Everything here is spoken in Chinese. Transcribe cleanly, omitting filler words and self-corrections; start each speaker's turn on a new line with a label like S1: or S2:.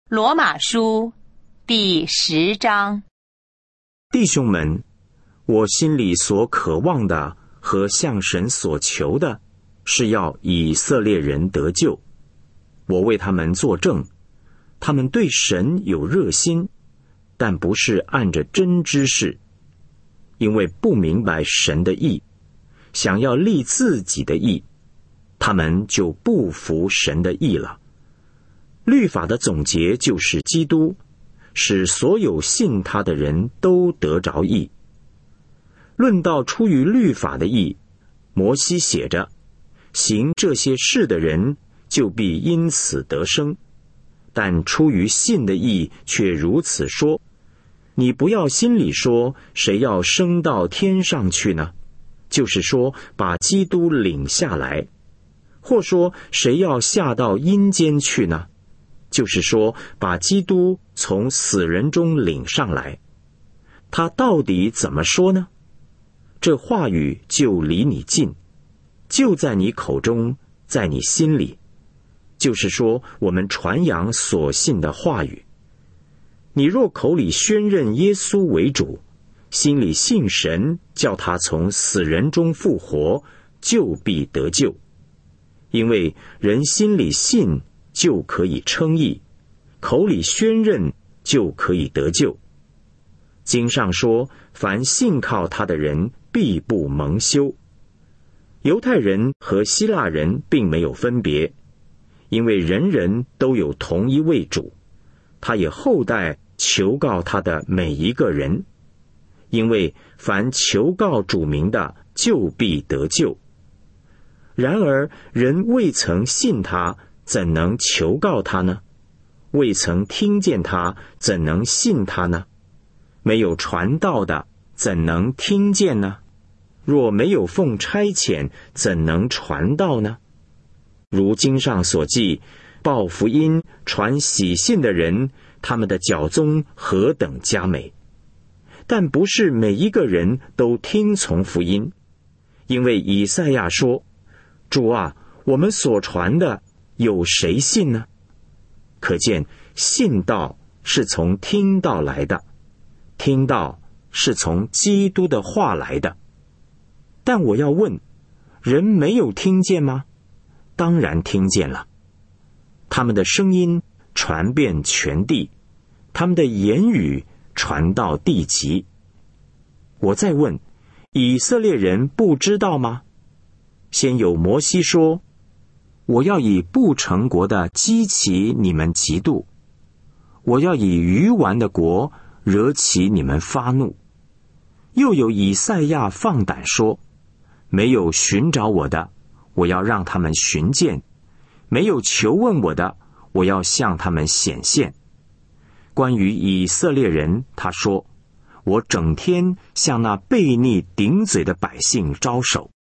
S1: 罗马书第10章。
S2: 弟兄们，我心里所渴望的和向神所求的，是要以色列人得救。我为他们作证，他们对神有热心，但不是按着真知识，因为不明白神的义，想要立自己的义，他们就不服神的义了。律法的总结就是基督，使所有信他的人都得着义。论到出于律法的义，摩西写着，行这些事的人就必因此得生。但出于信的义却如此说，你不要心里说，谁要升到天上去呢？就是说把基督领下来。或说谁要下到阴间去呢？就是说把基督从死人中领上来。他到底怎么说呢？这话语就离你近，就在你口中，在你心里。就是说我们传扬所信的话语。你若口里宣认耶稣为主，心里信神，叫他从死人中复活，就必得救。因为人心里信，就可以称义，口里宣认，就可以得救。经上说，凡信靠他的人，必不蒙羞。犹太人和希腊人并没有分别，因为人人都有同一位主，他也厚待求告他的每一个人。因为凡求告主名的，就必得救。然而人未曾信他，怎能求告他呢？未曾听见他，怎能信他呢？没有传道的，怎能听见呢？若没有奉差遣，怎能传道呢？如经上所记，报福音、传喜信的人，他们的脚踪何等佳美！但不是每一个人都听从福音，因为以赛亚说，主啊，我们所传的有谁信呢？可见信道是从听道来的，听道是从基督的话来的。但我要问，人没有听见吗？当然听见了。他们的声音传遍全地，他们的言语传到地极。我再问，以色列人不知道吗？先有摩西说，我要以不成国的激起你们嫉妒，我要以愚顽的国惹起你们发怒。又有以赛亚放胆说，没有寻找我的，我要让他们寻见；没有求问我的，我要向他们显现。关于以色列人，他说，我整天向那悖逆顶嘴的百姓招手。